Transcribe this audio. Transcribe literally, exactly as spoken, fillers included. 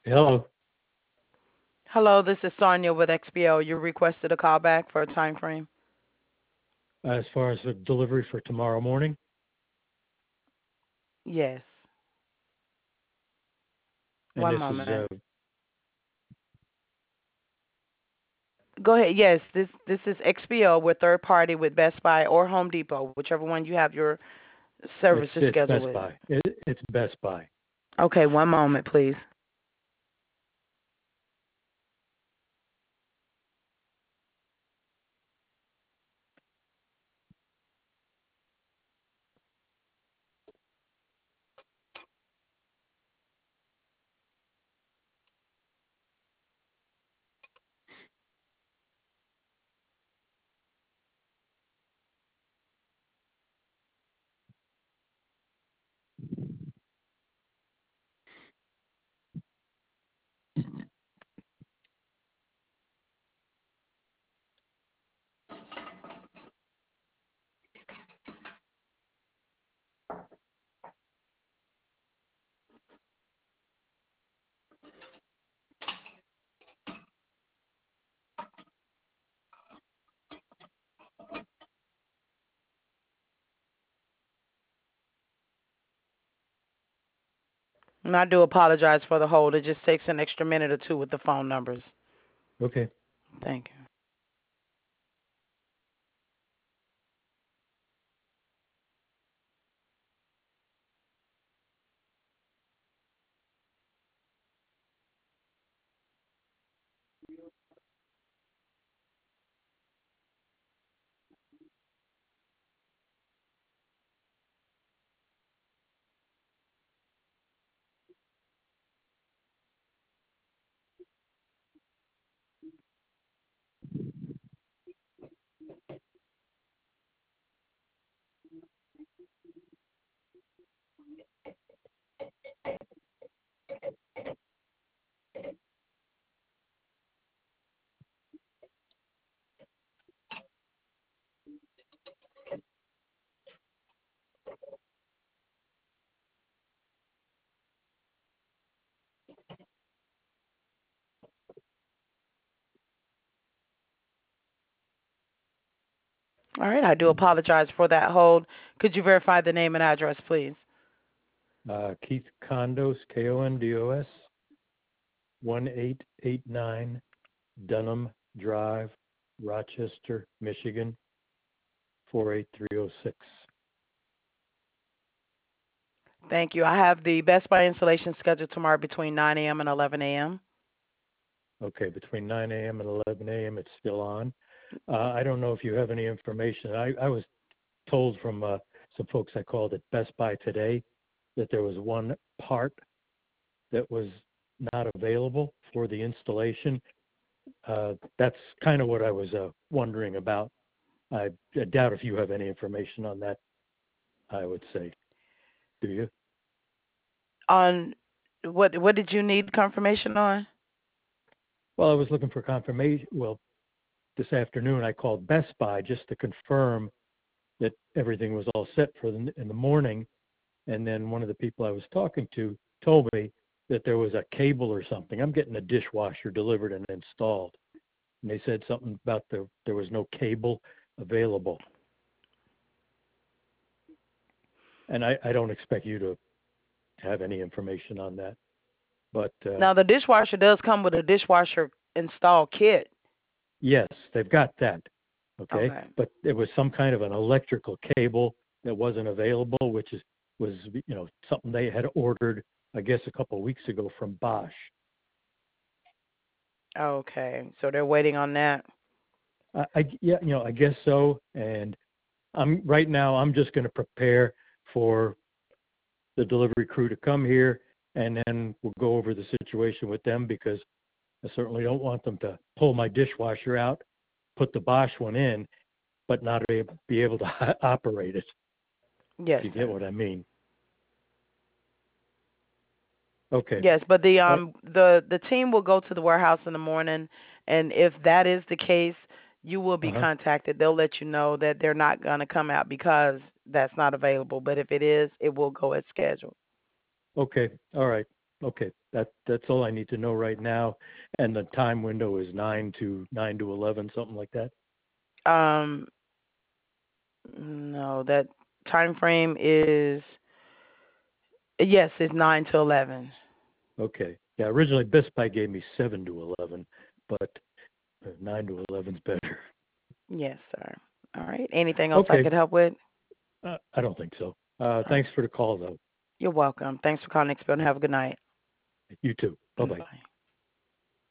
Hello. Hello, this is Sonia with X B O. You requested a call back for a time frame? As far as the delivery for tomorrow morning, Yes. and One this is moment. uh, Go ahead. Yes, this this is X B O. We're third party with Best Buy or Home Depot, whichever one you have your it's services it's scheduled Best with. Buy. It, it's Best Buy. Okay, one moment, please. And I do apologize for the hold. It just takes an extra minute or two with the phone numbers. Okay. Thank you. All right, I do apologize for that hold. Could you verify the name and address, please? Uh, Keith Condos, K O N D O S, one eight eight nine Dunham Drive, Rochester, Michigan, four eight three zero six. Thank you. I have the Best Buy installation scheduled tomorrow between nine a m and eleven a m. Okay, between nine a m and eleven a m it's still on. Uh, I don't know if you have any information. I, I was told from uh, some folks I called at Best Buy today that there was one part that was not available for the installation. Uh, that's kind of what I was uh, wondering about. I, I doubt if you have any information on that, I would say. Do you? On what what did you need confirmation on? Well, I was looking for confirmation. Well, this afternoon I called Best Buy just to confirm that everything was all set for the, in the morning. And then one of the people I was talking to told me that there was a cable or something. I'm getting a dishwasher delivered and installed. And they said something about the, there was no cable available. And I, I don't expect you to have any information on that. But uh, Now the dishwasher does come with a dishwasher install kit. yes, they've got that. Okay. Okay. But there was some kind of an electrical cable that wasn't available, which is was you know something they had ordered, I guess, a couple of weeks ago from Bosch. Okay. So they're waiting on that. I, I yeah, you know, I guess so. And I'm right now. I'm just going to prepare for the delivery crew to come here, and then we'll go over the situation with them because I certainly don't want them to pull my dishwasher out, put the Bosch one in, but not be be able to operate it. If Yes, you get sir. what I mean. Okay. Yes, but the Uh um the the team will go to the warehouse in the morning, and if that is the case, you will be huh. contacted. They'll let you know that they're not going to come out because that's not available. But if it is, it will go as scheduled. Okay. All right. Okay, that that's all I need to know right now. And the time window is nine to nine to eleven, something like that. Um, no, that time frame is yes, it's nine to eleven. Okay. Yeah, originally Best Buy gave me seven to eleven, but uh, nine to eleven's better. Yes, sir. All right. Anything else I Okay, could help with? uh, I don't think so. Uh, All right. thanks for the call, though. You're welcome. Thanks for calling X P O and have a good night. You too. Bye bye. Bye.